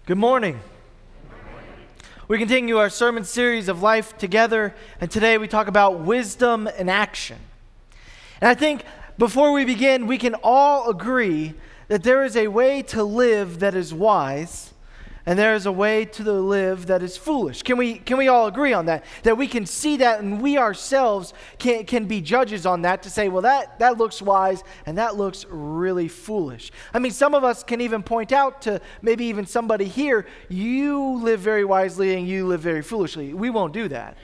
Good morning. We continue our sermon series of Life Together, and today we talk about wisdom in action. And I think before we begin, we can all agree that there is a way to live that is wise, and there is a way to live that is foolish. Can we all agree on that? That we can see that, and we ourselves can be judges on that to say, well, that looks wise, and that looks really foolish. I mean, some of us can even point out to maybe even somebody here, you live very wisely and you live very foolishly. We won't do that.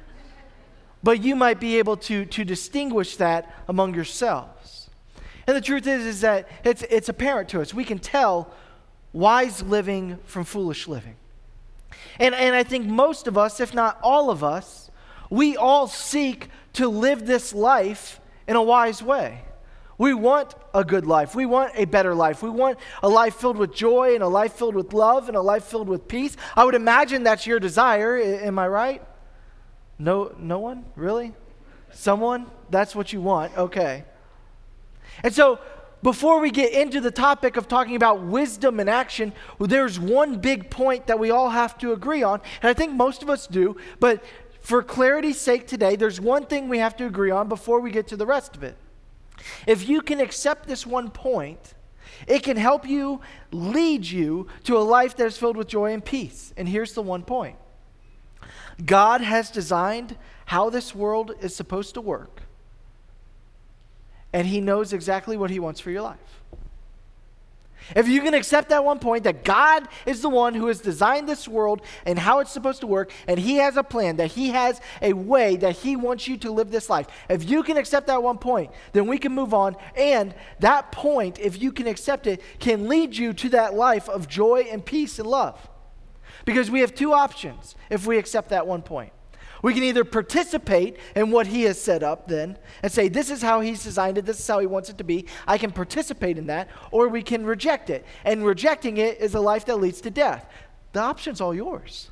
But you might be able to distinguish that among yourselves. And the truth is that it's apparent to us. We can tell wise living from foolish living. And I think most of us, if not all of us, we all seek to live this life in a wise way. We want a good life. We want a better life. We want a life filled with joy and a life filled with love and a life filled with peace. I would imagine that's your desire. Am I right? No one? Really? Someone? That's what you want? Okay. And so, before we get into the topic of talking about wisdom in action, there's one big point that we all have to agree on, and I think most of us do, but for clarity's sake today, there's one thing we have to agree on before we get to the rest of it. If you can accept this one point, it can help you lead you to a life that is filled with joy and peace. And here's the one point. God has designed how this world is supposed to work. And he knows exactly what he wants for your life. If you can accept that one point, that God is the one who has designed this world and how it's supposed to work, and he has a plan, that he has a way that he wants you to live this life. If you can accept that one point, then we can move on. And that point, if you can accept it, can lead you to that life of joy and peace and love. Because we have two options if we accept that one point. We can either participate in what he has set up then and say, this is how he's designed it, this is how he wants it to be, I can participate in that, or we can reject it. And rejecting it is a life that leads to death. The option's all yours.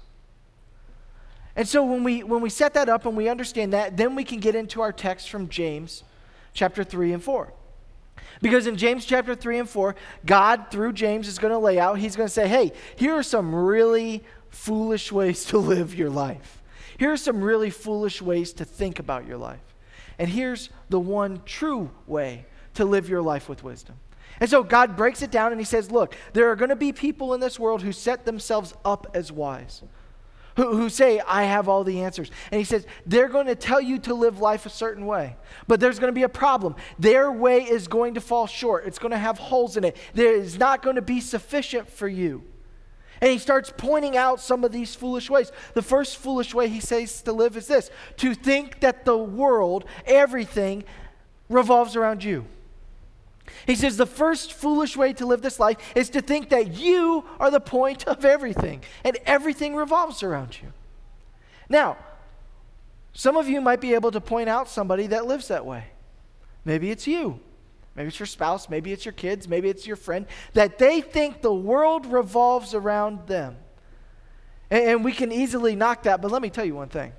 And so when we set that up and we understand that, then we can get into our text from James chapter 3 and 4. Because in James chapter 3 and 4, God, through James, is going to lay out, he's going to say, hey, here are some really foolish ways to live your life. Here are some really foolish ways to think about your life. And here's the one true way to live your life with wisdom. And so God breaks it down and he says, look, there are going to be people in this world who set themselves up as wise, who say, I have all the answers. And he says, they're going to tell you to live life a certain way. But there's going to be a problem. Their way is going to fall short. It's going to have holes in it. There is not going to be sufficient for you. And he starts pointing out some of these foolish ways. The first foolish way he says to live is this: to think that the world, everything, revolves around you. He says the first foolish way to live this life is to think that you are the point of everything, and everything revolves around you. Now, some of you might be able to point out somebody that lives that way. Maybe it's you. Maybe it's your spouse, maybe it's your kids, maybe it's your friend, that they think the world revolves around them. And we can easily knock that, but let me tell you one thing.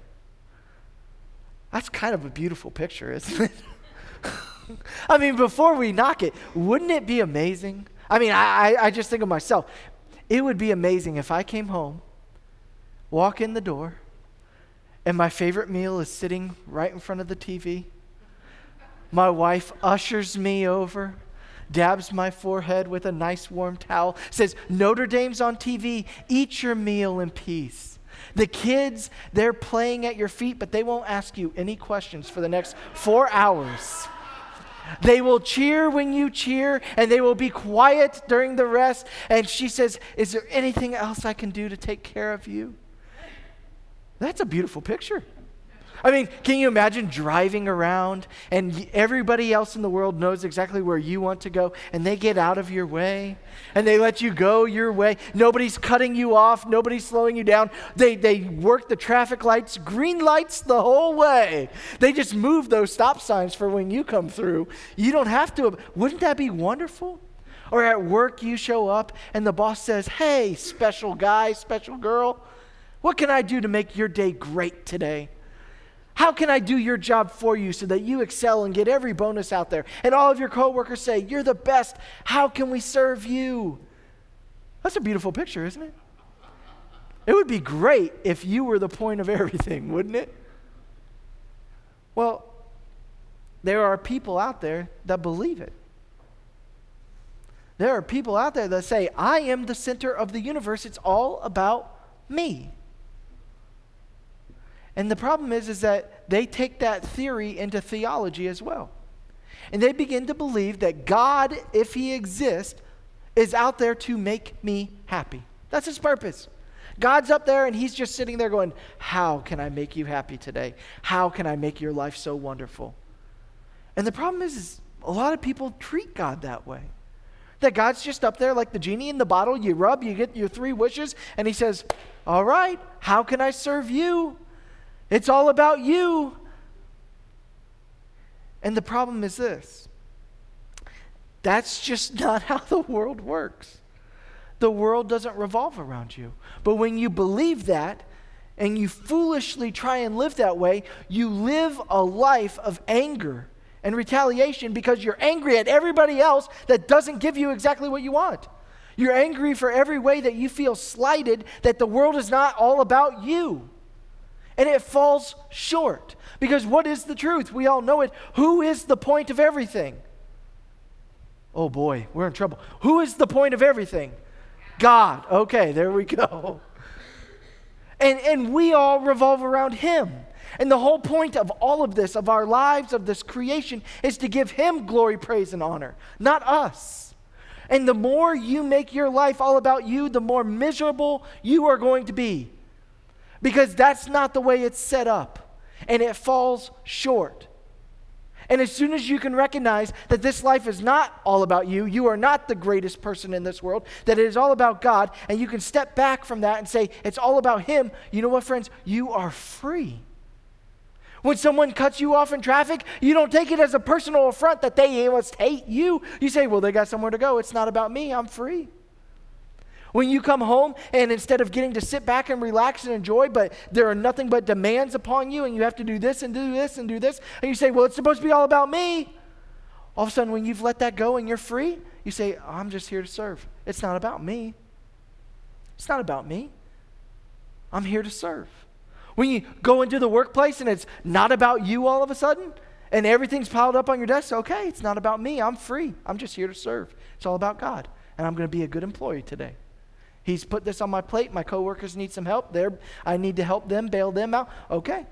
That's kind of a beautiful picture, isn't it? I mean, before we knock it, wouldn't it be amazing? I mean, I just think of myself. It would be amazing if I came home, walk in the door, and my favorite meal is sitting right in front of the TV. My wife ushers me over, dabs my forehead with a nice warm towel, says, Notre Dame's on TV, eat your meal in peace. The kids, they're playing at your feet, but they won't ask you any questions for the next 4 hours. They will cheer when you cheer, and they will be quiet during the rest. And she says, is there anything else I can do to take care of you? That's a beautiful picture. I mean, can you imagine driving around and everybody else in the world knows exactly where you want to go, and they get out of your way and they let you go your way. Nobody's cutting you off. Nobody's slowing you down. They work the traffic lights, green lights the whole way. They just move those stop signs for when you come through. You don't have to. Wouldn't that be wonderful? Or at work you show up and the boss says, hey, special guy, special girl, what can I do to make your day great today? How can I do your job for you so that you excel and get every bonus out there? And all of your coworkers say, you're the best. How can we serve you? That's a beautiful picture, isn't it? It would be great if you were the point of everything, wouldn't it? Well, there are people out there that believe it. There are people out there that say, I am the center of the universe. It's all about me. And the problem is that they take that theory into theology as well. And they begin to believe that God, if he exists, is out there to make me happy. That's his purpose. God's up there and he's just sitting there going, how can I make you happy today? How can I make your life so wonderful? And the problem is a lot of people treat God that way. That God's just up there like the genie in the bottle. You rub, you get your 3 wishes, and he says, all right, how can I serve you? It's all about you. And the problem is this. That's just not how the world works. The world doesn't revolve around you. But when you believe that and you foolishly try and live that way, you live a life of anger and retaliation because you're angry at everybody else that doesn't give you exactly what you want. You're angry for every way that you feel slighted, that the world is not all about you. And it falls short. Because what is the truth? We all know it. Who is the point of everything? Oh boy, we're in trouble. Who is the point of everything? God. Okay, there we go. And we all revolve around him. And the whole point of all of this, of our lives, of this creation, is to give him glory, praise, and honor, not us. And the more you make your life all about you, the more miserable you are going to be. Because that's not the way it's set up. And it falls short. And as soon as you can recognize that this life is not all about you, you are not the greatest person in this world, that it is all about God, and you can step back from that and say, it's all about him, you know what, friends? You are free. When someone cuts you off in traffic, you don't take it as a personal affront that they must hate you. You say, well, they got somewhere to go. It's not about me. I'm free. When you come home and instead of getting to sit back and relax and enjoy, but there are nothing but demands upon you and you have to do this and do this and do this, and you say, well, it's supposed to be all about me. All of a sudden, when you've let that go and you're free, you say, I'm just here to serve. It's not about me. It's not about me. I'm here to serve. When you go into the workplace and it's not about you all of a sudden, and everything's piled up on your desk, okay, it's not about me. I'm free. I'm just here to serve. It's all about God. And I'm going to be a good employee today. He's put this on my plate. My coworkers need some help. I need to help them, bail them out. Okay.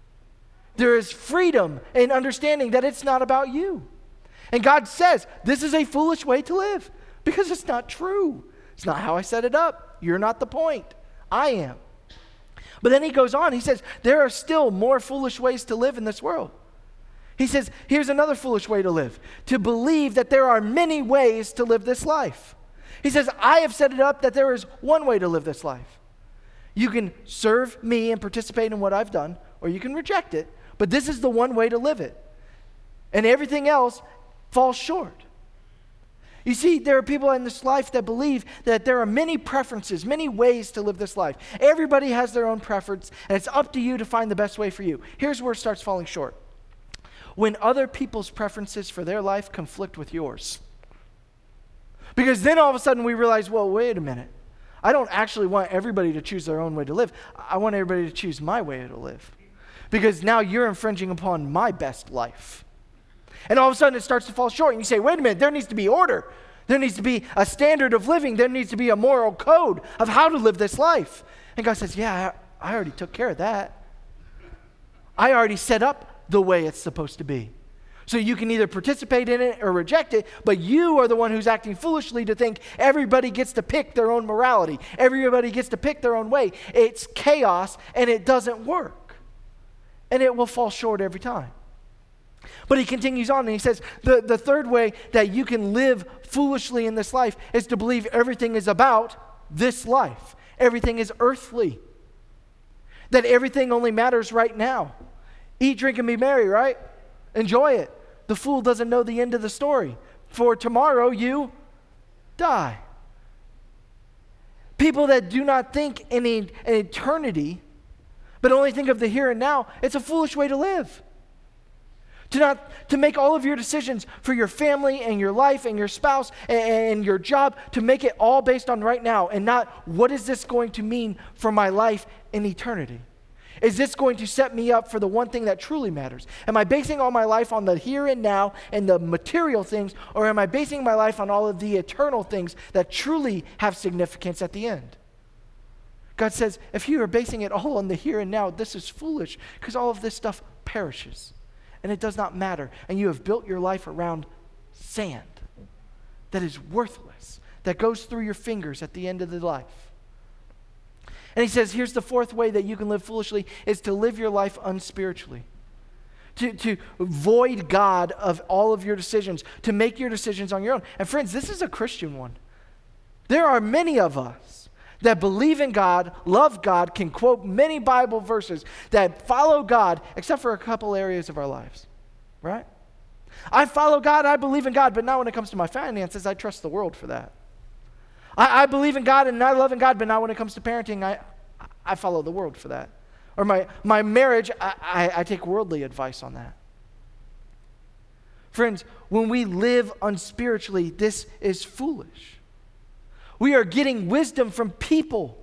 There is freedom in understanding that it's not about you. And God says, this is a foolish way to live because it's not true. It's not how I set it up. You're not the point. I am. But then he goes on. He says, there are still more foolish ways to live in this world. He says, here's another foolish way to live. To believe that there are many ways to live this life. He says, I have set it up that there is one way to live this life. You can serve me and participate in what I've done, or you can reject it, but this is the one way to live it. And everything else falls short. You see, there are people in this life that believe that there are many preferences, many ways to live this life. Everybody has their own preference, and it's up to you to find the best way for you. Here's where it starts falling short. When other people's preferences for their life conflict with yours. Because then all of a sudden we realize, well, wait a minute. I don't actually want everybody to choose their own way to live. I want everybody to choose my way to live. Because now you're infringing upon my best life. And all of a sudden it starts to fall short. And you say, wait a minute, there needs to be order. There needs to be a standard of living. There needs to be a moral code of how to live this life. And God says, yeah, I already took care of that. I already set up the way it's supposed to be. So you can either participate in it or reject it, but you are the one who's acting foolishly to think everybody gets to pick their own morality. Everybody gets to pick their own way. It's chaos and it doesn't work. And it will fall short every time. But he continues on and he says, the third way that you can live foolishly in this life is to believe everything is about this life. Everything is earthly. That everything only matters right now. Eat, drink, and be merry, right? Enjoy it. The fool doesn't know the end of the story. For tomorrow you die. People that do not think in an eternity, but only think of the here and now, it's a foolish way to live. To make all of your decisions for your family and your life and your spouse and your job, to make it all based on right now and not what is this going to mean for my life in eternity? Is this going to set me up for the one thing that truly matters? Am I basing all my life on the here and now and the material things, or am I basing my life on all of the eternal things that truly have significance at the end? God says, if you are basing it all on the here and now, this is foolish, because all of this stuff perishes and it does not matter. And you have built your life around sand that is worthless, that goes through your fingers at the end of the life. And he says, here's the fourth way that you can live foolishly, is to live your life unspiritually. To void God of all of your decisions, to make your decisions on your own. And friends, this is a Christian one. There are many of us that believe in God, love God, can quote many Bible verses, that follow God, except for a couple areas of our lives, right? I follow God, I believe in God, but not when it comes to my finances. I trust the world for that. I believe in God and I love in God, but not when it comes to parenting. I follow the world for that. Or my marriage, I take worldly advice on that. Friends, when we live unspiritually, this is foolish. We are getting wisdom from people.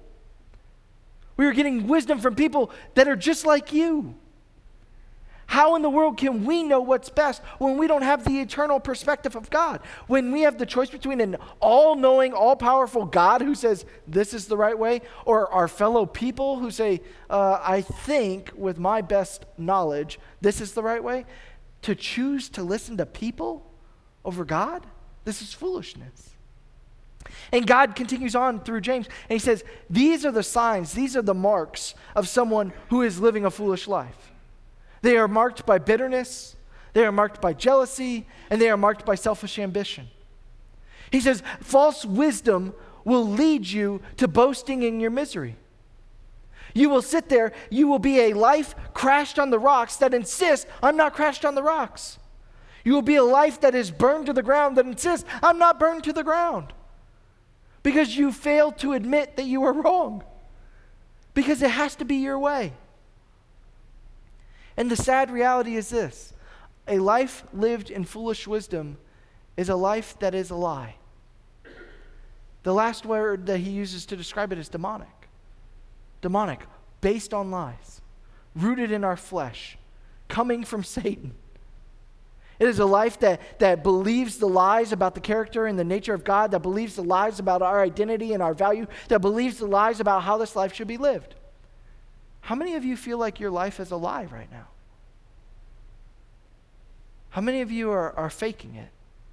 We are getting wisdom from people that are just like you. How in the world can we know what's best when we don't have the eternal perspective of God? When we have the choice between an all-knowing, all-powerful God who says this is the right way, or our fellow people who say, I think with my best knowledge, this is the right way? To choose to listen to people over God? This is foolishness. And God continues on through James, and he says, these are the signs, these are the marks of someone who is living a foolish life. They are marked by bitterness, they are marked by jealousy, and they are marked by selfish ambition. He says, false wisdom will lead you to boasting in your misery. You will sit there, you will be a life crashed on the rocks that insists, I'm not crashed on the rocks. You will be a life that is burned to the ground that insists, I'm not burned to the ground. Because you failed to admit that you were wrong. Because it has to be your way. And the sad reality is this: a life lived in foolish wisdom is a life that is a lie. The last word that he uses to describe it is demonic. Demonic, based on lies, rooted in our flesh, coming from Satan. It is a life that believes the lies about the character and the nature of God, that believes the lies about our identity and our value, that believes the lies about how this life should be lived. How many of you feel like your life is a lie right now? How many of you are faking it?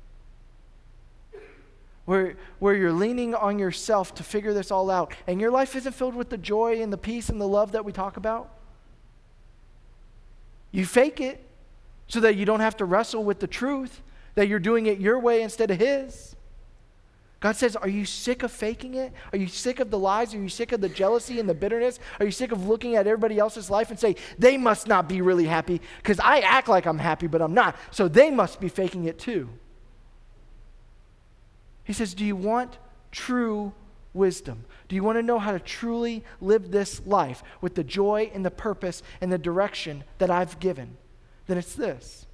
Where you're leaning on yourself to figure this all out, and your life isn't filled with the joy and the peace and the love that we talk about? You fake it so that you don't have to wrestle with the truth, that you're doing it your way instead of his. God says, are you sick of faking it? Are you sick of the lies? Are you sick of the jealousy and the bitterness? Are you sick of looking at everybody else's life and say, they must not be really happy because I act like I'm happy, but I'm not, so they must be faking it too? He says, do you want true wisdom? Do you want to know how to truly live this life with the joy and the purpose and the direction that I've given? Then it's this: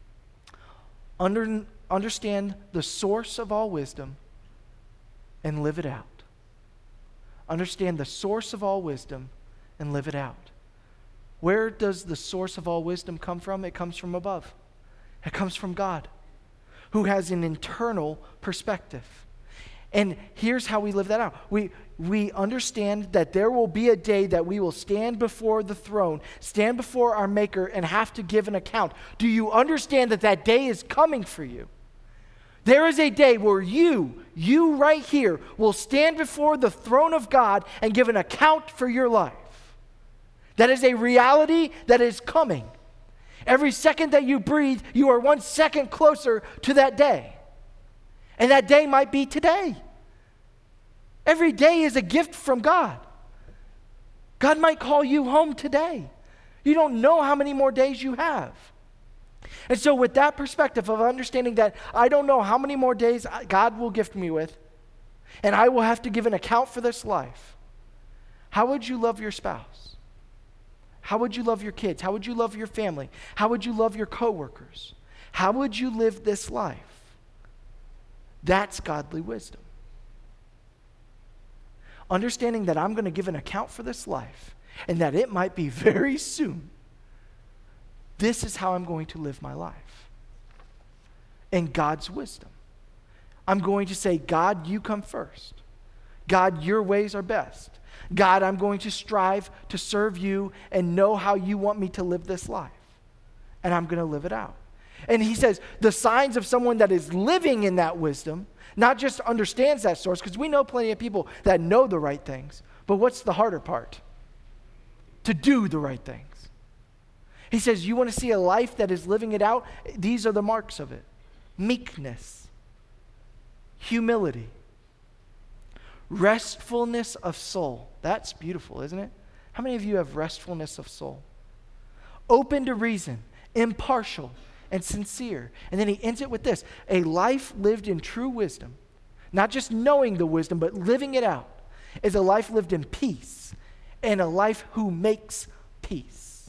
understand the source of all wisdom and live it out. Understand the source of all wisdom and live it out. Where does the source of all wisdom come from? It comes from above. It comes from God, who has an internal perspective. And here's how we live that out. We understand that there will be a day that we will stand before the throne, stand before our Maker, and have to give an account. Do you understand that that day is coming for you? There is a day where you right here, will stand before the throne of God and give an account for your life. That is a reality that is coming. Every second that you breathe, you are 1 second closer to that day. And that day might be today. Every day is a gift from God. God might call you home today. You don't know how many more days you have. And so with that perspective of understanding that I don't know how many more days God will gift me with, and I will have to give an account for this life, how would you love your spouse? How would you love your kids? How would you love your family? How would you love your coworkers? How would you live this life? That's godly wisdom. Understanding that I'm going to give an account for this life and that it might be very soon. This is how I'm going to live my life. In God's wisdom. I'm going to say, God, you come first. God, your ways are best. God, I'm going to strive to serve you and know how you want me to live this life. And I'm going to live it out. And he says the signs of someone that is living in that wisdom, not just understands that source, because we know plenty of people that know the right things. But what's the harder part? To do the right things. He says you want to see a life that is living it out? These are the marks of it. Meekness. Humility. Restfulness of soul. That's beautiful, isn't it? How many of you have restfulness of soul? Open to reason, impartial, and sincere. And then he ends it with this: a life lived in true wisdom, not just knowing the wisdom, but living it out, is a life lived in peace, and a life who makes peace.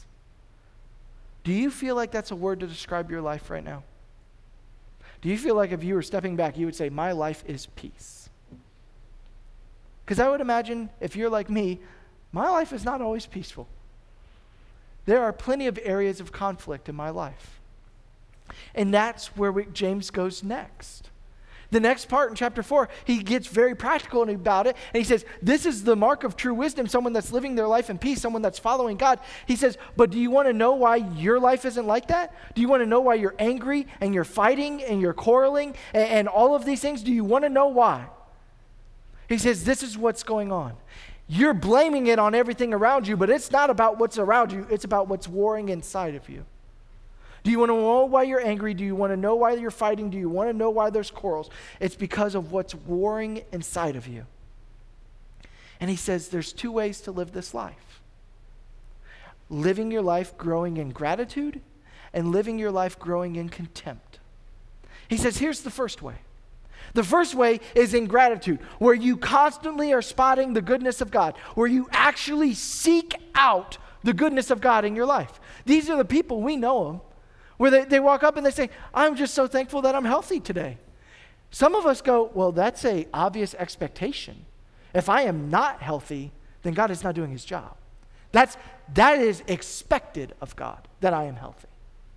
Do you feel like that's a word to describe your life right now? Do you feel like if you were stepping back, you would say, my life is peace? Because I would imagine if you're like me, my life is not always peaceful. There are plenty of areas of conflict in my life. And that's where James goes next. The next part in chapter 4, he gets very practical about it. And he says, this is the mark of true wisdom, someone that's living their life in peace, someone that's following God. He says, but do you want to know why your life isn't like that? Do you want to know why you're angry and you're fighting and you're quarreling and all of these things? Do you want to know why? He says, this is what's going on. You're blaming it on everything around you, but it's not about what's around you. It's about what's warring inside of you. Do you want to know why you're angry? Do you want to know why you're fighting? Do you want to know why there's quarrels? It's because of what's warring inside of you. And he says there's two ways to live this life. Living your life growing in gratitude and living your life growing in contempt. He says here's the first way. The first way is in gratitude, where you constantly are spotting the goodness of God, where you actually seek out the goodness of God in your life. These are the people, we know them, where they walk up and they say, I'm just so thankful that I'm healthy today. Some of us go, well, that's an obvious expectation. If I am not healthy, then God is not doing his job. That is expected of God, that I am healthy.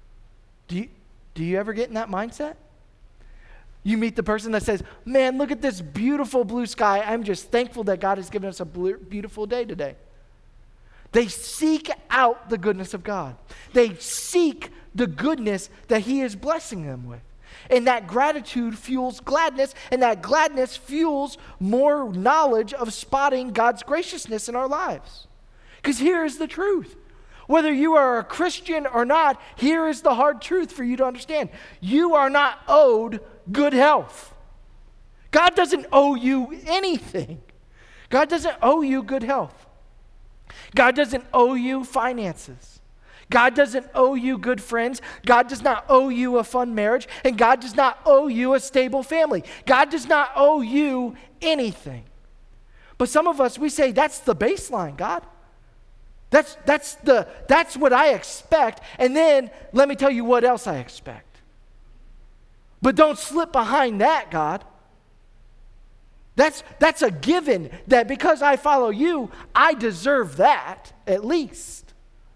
Do you ever get in that mindset? You meet the person that says, man, look at this beautiful blue sky. I'm just thankful that God has given us a beautiful day today. They seek out the goodness of God. They seek the goodness that he is blessing them with. And that gratitude fuels gladness, and that gladness fuels more knowledge of spotting God's graciousness in our lives. Because here is the truth. Whether you are a Christian or not, here is the hard truth for you to understand. You are not owed good health. God doesn't owe you anything. God doesn't owe you good health. God doesn't owe you finances. God doesn't owe you good friends. God does not owe you a fun marriage. And God does not owe you a stable family. God does not owe you anything. But some of us, we say, that's the baseline, God. That's what I expect. And then let me tell you what else I expect. But don't slip behind that, God. That's a given, that because I follow you, I deserve that at least.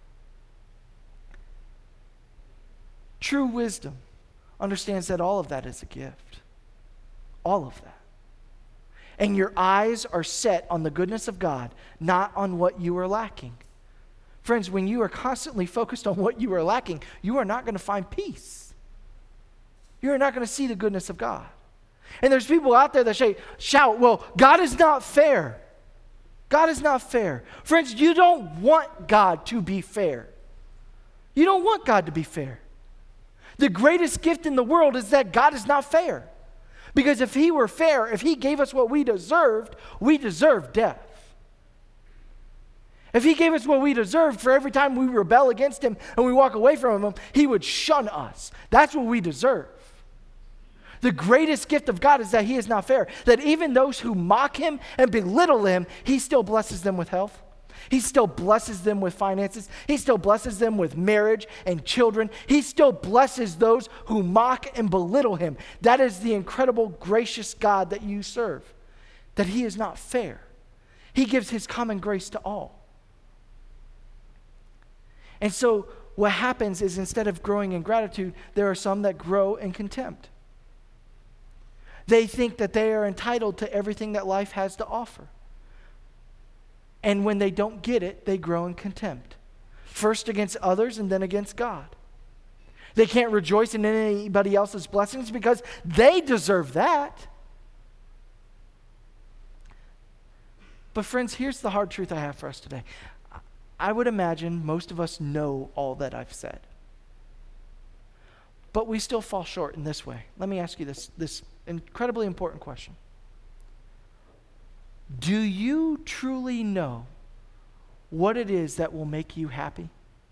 True wisdom understands that all of that is a gift. All of that. And your eyes are set on the goodness of God, not on what you are lacking. Friends, when you are constantly focused on what you are lacking, you are not going to find peace. You are not going to see the goodness of God. And there's people out there that shout, well, God is not fair. God is not fair. Friends, you don't want God to be fair. You don't want God to be fair. The greatest gift in the world is that God is not fair. Because if he were fair, if he gave us what we deserved death. If he gave us what we deserved for every time we rebel against him and we walk away from him, he would shun us. That's what we deserve. The greatest gift of God is that he is not fair. That even those who mock him and belittle him, he still blesses them with health. He still blesses them with finances. He still blesses them with marriage and children. He still blesses those who mock and belittle him. That is the incredible, gracious God that you serve, that he is not fair. He gives his common grace to all. And so what happens is instead of growing in gratitude, there are some that grow in contempt. They think that they are entitled to everything that life has to offer. And when they don't get it, they grow in contempt. First against others and then against God. They can't rejoice in anybody else's blessings because they deserve that. But friends, here's the hard truth I have for us today. I would imagine most of us know all that I've said. But we still fall short in this way. Let me ask you this incredibly important question. Do you truly know what it is that will make you happy?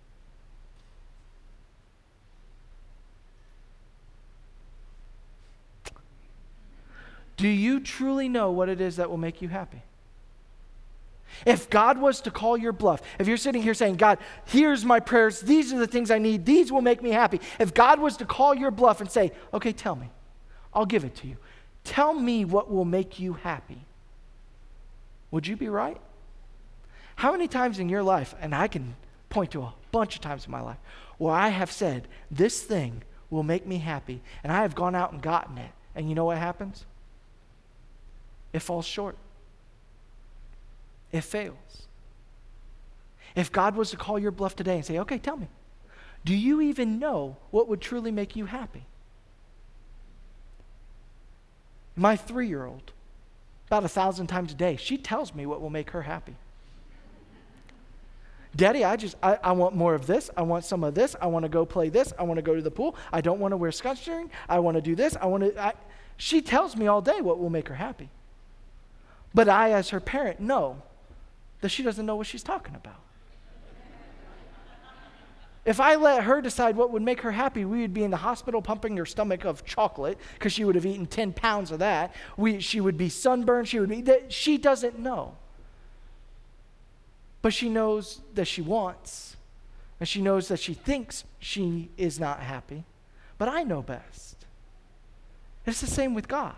Do you truly know what it is that will make you happy? If God was to call your bluff, if you're sitting here saying, God, here's my prayers, these are the things I need, these will make me happy. If God was to call your bluff and say, okay, tell me, I'll give it to you. Tell me what will make you happy. Would you be right? How many times in your life, and I can point to a bunch of times in my life, where I have said, this thing will make me happy, and I have gone out and gotten it, and you know what happens? It falls short. It fails. If God was to call your bluff today and say, okay, tell me, do you even know what would truly make you happy? My 3-year-old, about 1,000 times a day, she tells me what will make her happy. Daddy, I want more of this. I want some of this. I want to go play this. I want to go to the pool. I don't want to wear sweatshirts. I want to do this. She tells me all day what will make her happy. But I, as her parent, know that she doesn't know what she's talking about. If I let her decide what would make her happy, we would be in the hospital pumping her stomach of chocolate because she would have eaten 10 pounds of that. She would be sunburned. She doesn't know. But she knows that she wants, and she knows that she thinks she is not happy. But I know best. It's the same with God.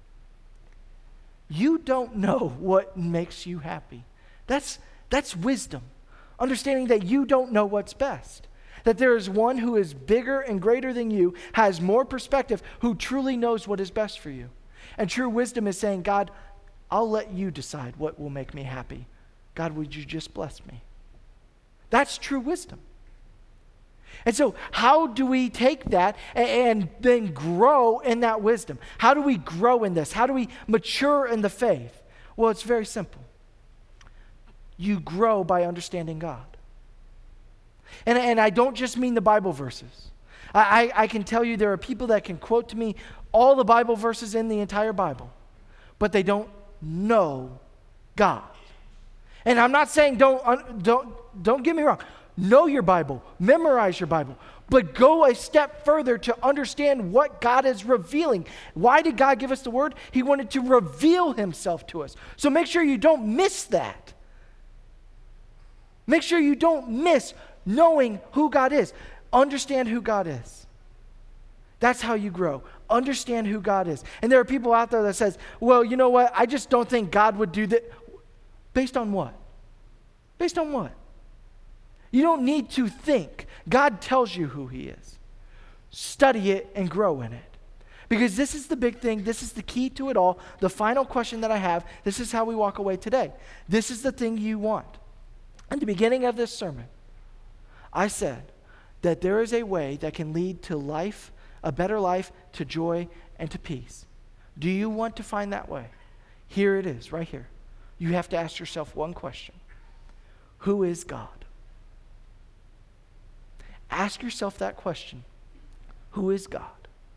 You don't know what makes you happy. That's wisdom. Understanding that you don't know what's best. That there is one who is bigger and greater than you, has more perspective, who truly knows what is best for you. And true wisdom is saying, God, I'll let you decide what will make me happy. God, would you just bless me? That's true wisdom. And so how do we take that and then grow in that wisdom? How do we grow in this? How do we mature in the faith? Well, it's very simple. You grow by understanding God. And I don't just mean the Bible verses. I can tell you there are people that can quote to me all the Bible verses in the entire Bible, but they don't know God. And I'm not saying don't get me wrong. Know your Bible, memorize your Bible, but go a step further to understand what God is revealing. Why did God give us the word? He wanted to reveal himself to us. So make sure you don't miss that. Make sure you don't miss knowing who God is. Understand who God is. That's how you grow. Understand who God is. And there are people out there that says, well, you know what? I just don't think God would do that. Based on what? Based on what? You don't need to think. God tells you who he is. Study it and grow in it. Because this is the big thing. This is the key to it all. The final question that I have, this is how we walk away today. This is the thing you want. At the beginning of this sermon, I said that there is a way that can lead to life, a better life, to joy, and to peace. Do you want to find that way? Here it is, right here. You have to ask yourself one question. Who is God? Ask yourself that question. Who is God?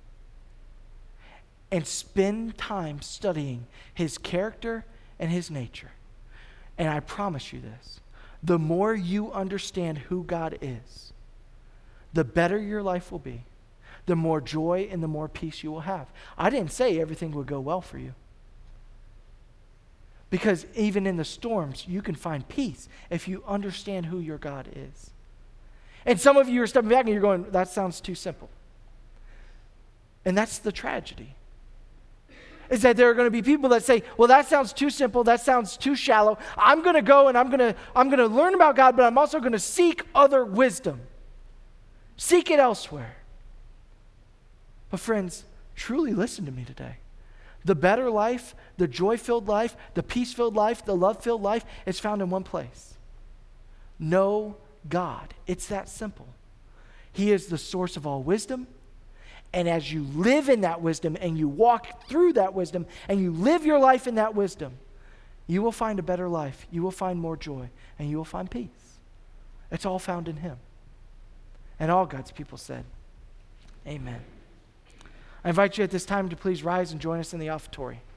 And spend time studying his character and his nature. And I promise you this. The more you understand who God is, the better your life will be, the more joy and the more peace you will have. I didn't say everything would go well for you. Because even in the storms, you can find peace if you understand who your God is. And some of you are stepping back and you're going, that sounds too simple. And that's the tragedy. Is that there are going to be people that say, well, that sounds too simple, that sounds too shallow. I'm going to go and I'm going to learn about God, but I'm also going to seek other wisdom. Seek it elsewhere. But friends, truly listen to me today. The better life, the joy-filled life, the peace-filled life, the love-filled life is found in one place. Know God. It's that simple. He is the source of all wisdom. And as you live in that wisdom and you walk through that wisdom and you live your life in that wisdom, you will find a better life. You will find more joy and you will find peace. It's all found in Him. And all God's people said, amen. I invite you at this time to please rise and join us in the offertory.